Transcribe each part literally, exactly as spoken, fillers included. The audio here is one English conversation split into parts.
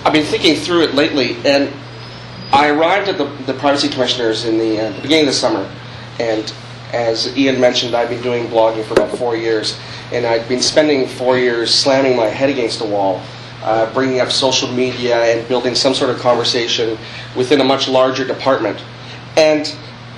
I've been thinking through it lately, and I arrived at the, the Privacy Commissioners in the, uh, the beginning of the summer, and as Ian mentioned, I've been doing blogging for about four years, and I've been spending four years slamming my head against a wall, uh, bringing up social media and building some sort of conversation within a much larger department. And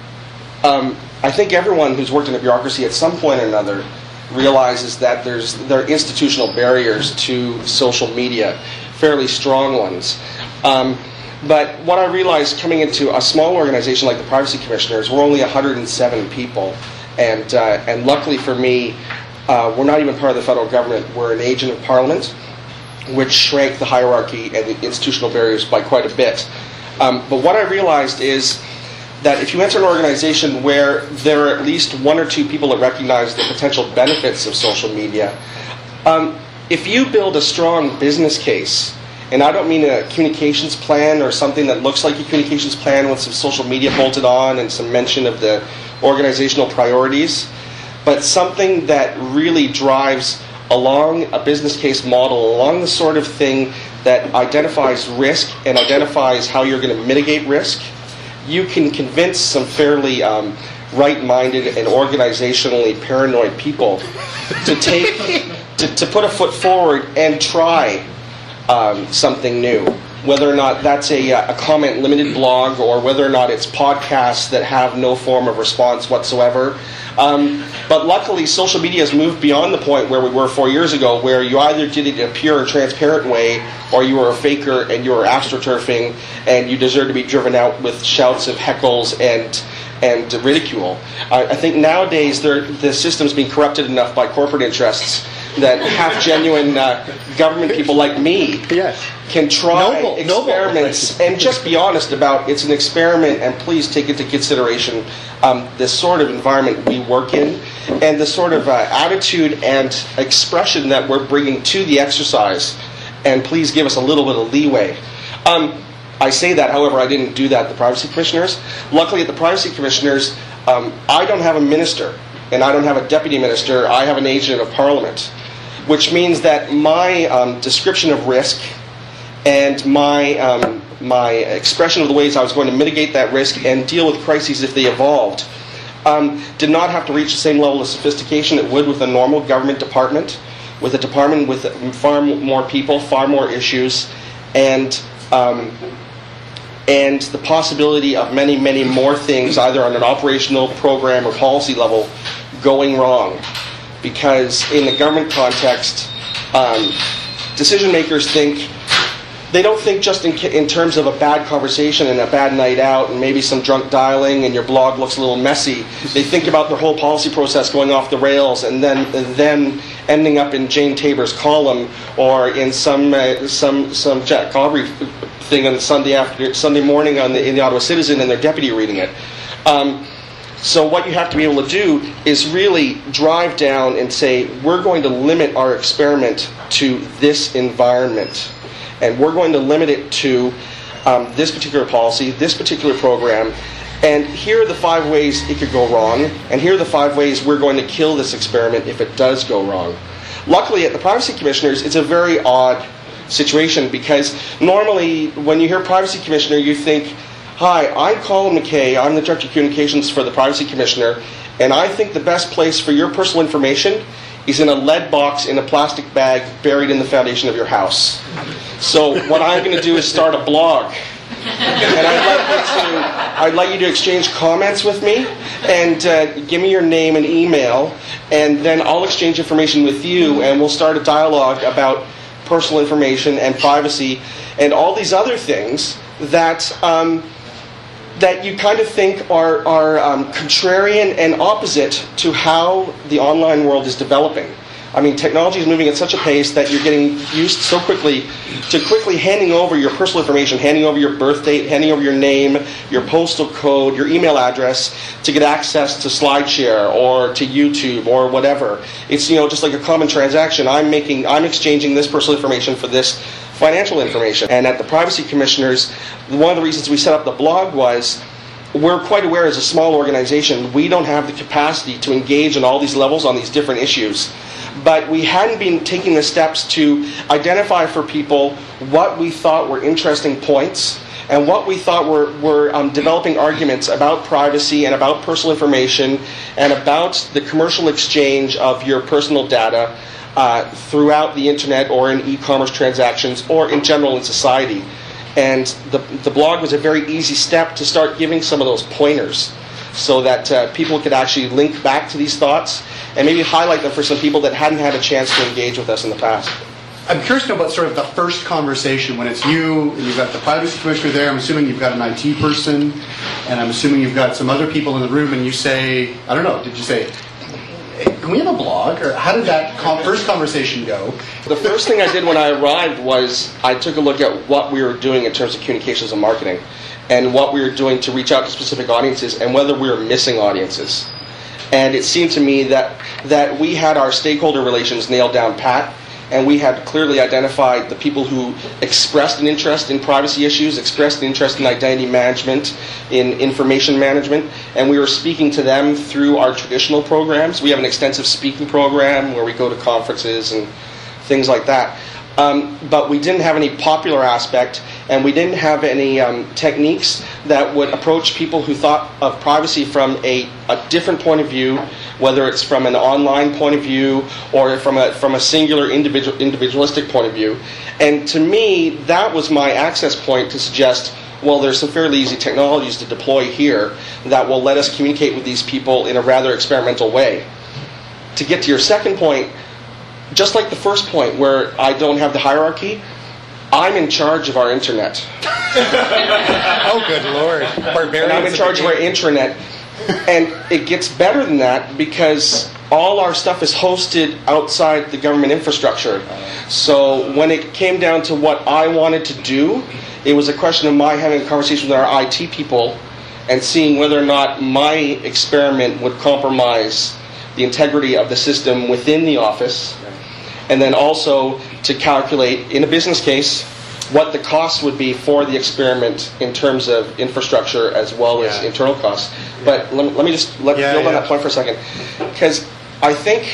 um, I think everyone who's worked in a bureaucracy at some point or another realizes that there's there are institutional barriers to social media, fairly strong ones. Um, But what I realized coming into a small organization like the Privacy Commissioners, we're only one hundred seven people, and uh, and luckily for me, uh, we're not even part of the federal government. We're an agent of Parliament, which shrank the hierarchy and the institutional barriers by quite a bit. Um, but what I realized is that if you enter an organization where there are at least one or two people that recognize the potential benefits of social media, um, if you build a strong business case, and I don't mean a communications plan or something that looks like a communications plan with some social media bolted on and some mention of the organizational priorities, but something that really drives along a business case model, along the sort of thing that identifies risk and identifies how you're going to mitigate risk, you can convince some fairly um, right-minded and organizationally paranoid people to take to, to put a foot forward and try Um, something new, whether or not that's a, a comment-limited blog or whether or not it's podcasts that have no form of response whatsoever. Um, but luckily, social media has moved beyond the point where we were four years ago, where you either did it in a pure and transparent way, or you were a faker and you were astroturfing, and you deserve to be driven out with shouts of heckles and and ridicule. Uh, I think nowadays the system's being corrupted enough by corporate interests that half-genuine uh, government people like me yes. can try noble, experiments noble. and just be honest about it's an experiment, and please take into consideration um, the sort of environment we work in and the sort of uh, attitude and expression that we're bringing to the exercise, and please give us a little bit of leeway. Um, I say that, however, I didn't do that at the Privacy Commissioners. Luckily, at the Privacy Commissioners, um, I don't have a minister, and I don't have a deputy minister. I have an agent of Parliament, which means that my um, description of risk and my um, my expression of the ways I was going to mitigate that risk and deal with crises if they evolved um, did not have to reach the same level of sophistication it would with a normal government department, with a department with far more people, far more issues, and um, and the possibility of many, many more things, either on an operational, program, or policy level, going wrong. Because in the government context, um, decision makers think, they don't think just in, in terms of a bad conversation and a bad night out and maybe some drunk dialing and your blog looks a little messy. They think about their whole policy process going off the rails and then and then ending up in Jane Tabor's column or in some uh, some some Jack Aubrey thing on Sunday after Sunday morning on the, in the Ottawa Citizen, and their deputy reading it. Um, So what you have to be able to do is really drive down and say, we're going to limit our experiment to this environment. And we're going to limit it to um, this particular policy, this particular program. And here are the five ways it could go wrong. And here are the five ways we're going to kill this experiment if it does go wrong. Luckily, at the Privacy Commissioners, it's a very odd situation, because normally when you hear Privacy Commissioner, you think, hi, I'm Colin McKay. I'm the Director of Communications for the Privacy Commissioner, and I think the best place for your personal information is in a lead box in a plastic bag buried in the foundation of your house. So what I'm going to do is start a blog, and I'd like you to, I'd like you to exchange comments with me, and uh, give me your name and email, and then I'll exchange information with you, and we'll start a dialogue about personal information and privacy and all these other things that um, that you kind of think are, are um, contrarian and opposite to how the online world is developing. I mean, technology is moving at such a pace that you're getting used so quickly to quickly handing over your personal information, handing over your birth date, handing over your name, your postal code, your email address to get access to SlideShare or to YouTube or whatever. It's, you know, just like a common transaction. I'm making, I'm exchanging this personal information for this financial information. And at the Privacy Commissioners, one of the reasons we set up the blog was we're quite aware as a small organization, we don't have the capacity to engage on all these levels on these different issues. but we hadn't been taking the steps to identify for people what we thought were interesting points and what we thought were, were um, developing arguments about privacy and about personal information and about the commercial exchange of your personal data uh, throughout the internet or in e-commerce transactions or in general in society. And the, the blog was a very easy step to start giving some of those pointers so that uh, people could actually link back to these thoughts and maybe highlight them for some people that hadn't had a chance to engage with us in the past. I'm curious to know about sort of the first conversation when it's you and you've got the privacy commissioner there. I'm assuming you've got an I T person, and I'm assuming you've got some other people in the room, and you say, I don't know, did you say, hey, can we have a blog? Or how did that com- first conversation go? The first thing I did when I arrived was I took a look at what we were doing in terms of communications and marketing and what we were doing to reach out to specific audiences and whether we were missing audiences. And it seemed to me that, that we had our stakeholder relations nailed down pat, and we had clearly identified the people who expressed an interest in privacy issues, expressed an interest in identity management, in information management, and we were speaking to them through our traditional programs. We have an extensive speaking program where we go to conferences and things like that. Um, but we didn't have any popular aspect, and we didn't have any um, techniques that would approach people who thought of privacy from a, a different point of view, whether it's from an online point of view or from a from a singular individual individualistic point of view. And to me, that was my access point to suggest, well, there's some fairly easy technologies to deploy here that will let us communicate with these people in a rather experimental way. To get to your second point, just like the first point where I don't have the hierarchy, I'm in charge of our internet. Oh, good Lord. And I'm in charge of our intranet. And it gets better than that because all our stuff is hosted outside the government infrastructure. So when it came down to what I wanted to do, it was a question of my having a conversation with our I T people and seeing whether or not my experiment would compromise the integrity of the system within the office, and then also to calculate, in a business case, what the cost would be for the experiment in terms of infrastructure as well as yeah. internal costs. But let me, let me just let, yeah, build yeah. on that point for a second, because I think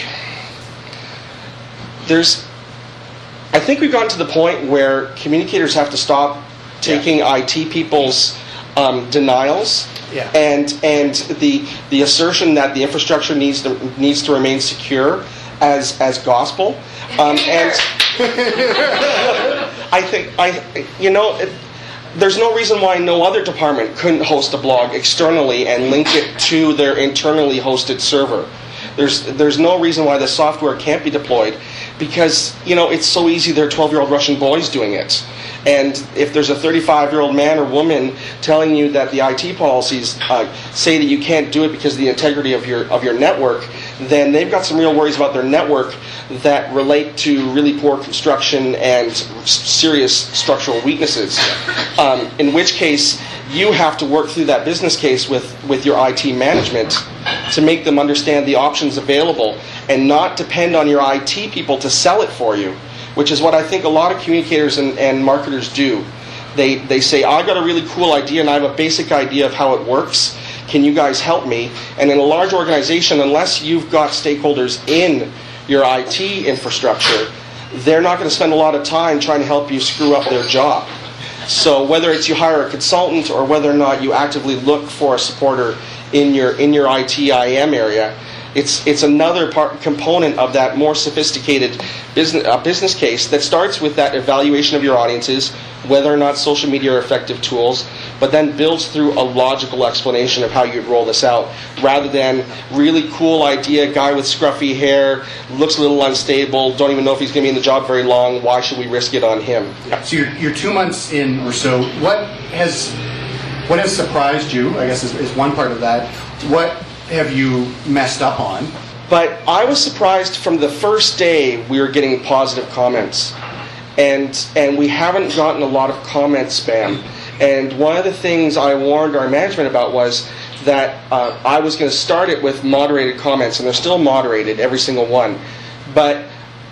there's, I think we've gotten to the point where communicators have to stop taking yeah. I T people's um, denials yeah. and and the the assertion that the infrastructure needs to needs to remain secure as as gospel. Um, and I think I you know. It, There's no reason why no other department couldn't host a blog externally and link it to their internally hosted server. There's there's no reason why the software can't be deployed, because you know it's so easy. There are twelve-year-old Russian boys doing it, and if there's a thirty-five-year-old man or woman telling you that the I T policies uh, say that you can't do it because of the integrity of your of your network, then they've got some real worries about their network that relate to really poor construction and serious structural weaknesses. Um, in which case, you have to work through that business case with, with your I T management to make them understand the options available and not depend on your I T people to sell it for you, which is what I think a lot of communicators and, and marketers do. They, they say, I've got a really cool idea and I have a basic idea of how it works. Can you guys help me? And in a large organization, unless you've got stakeholders in your I T infrastructure, they're not going to spend a lot of time trying to help you screw up their job. So whether it's you hire a consultant or whether or not you actively look for a supporter in your in your I T I M area, it's it's another part component of that more sophisticated business uh, business case that starts with that evaluation of your audiences, whether or not social media are effective tools, but then builds through a logical explanation of how you'd roll this out, rather than really cool idea, guy with scruffy hair, looks a little unstable, don't even know if he's going to be in the job very long, why should we risk it on him? So you're, you're two months in or so. What has what has surprised you, I guess is, is one part of that. What have you messed up on? But I was surprised from the first day we were getting positive comments. And and we haven't gotten a lot of comment spam. And one of the things I warned our management about was that uh, I was going to start it with moderated comments, and they're still moderated, every single one. But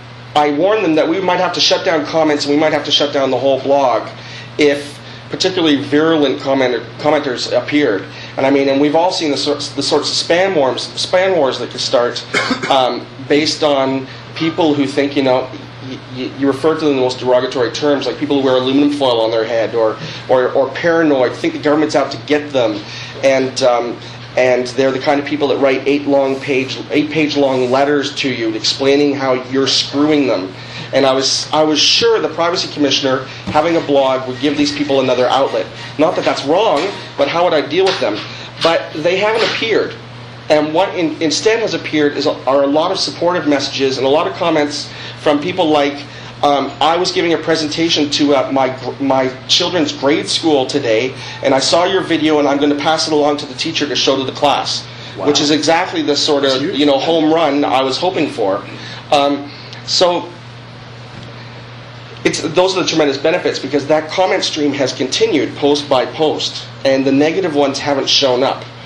I warned them that we might have to shut down comments, and we might have to shut down the whole blog if particularly virulent commenter, commenters appeared. And I mean, and we've all seen the sorts, the sorts of spam wars, spam wars that could start um, based on people who think, you know, you, you refer to them in the most derogatory terms, like people who wear aluminum foil on their head, or or, or paranoid, think the government's out to get them, and um, and they're the kind of people that write eight long page, eight page long letters to you explaining how you're screwing them. And I was I was sure the Privacy Commissioner, having a blog, would give these people another outlet. Not that that's wrong, but how would I deal with them? But they haven't appeared. And what in, instead has appeared is are a lot of supportive messages and a lot of comments from people like, um, I was giving a presentation to uh, my my children's grade school today, and I saw your video, and I'm going to pass it along to the teacher to show to the class, wow. Which is exactly the sort of you know home run I was hoping for. Um, so. It's, those are the tremendous benefits, because that comment stream has continued post by post, and the negative ones haven't shown up.